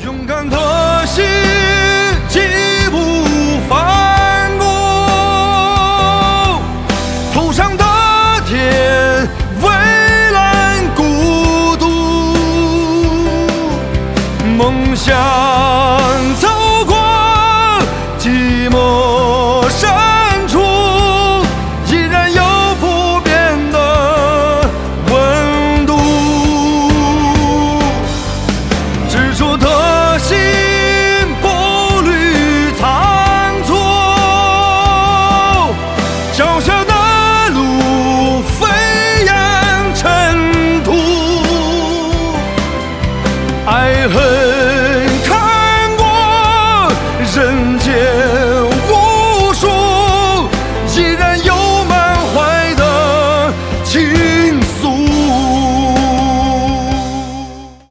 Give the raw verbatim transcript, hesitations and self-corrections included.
勇敢的心义无反顾，头上的天蔚蓝孤独，梦想走过寂寞深处，依然有不变的温度。执着的心步履仓促，脚下的路飞扬尘土，爱恨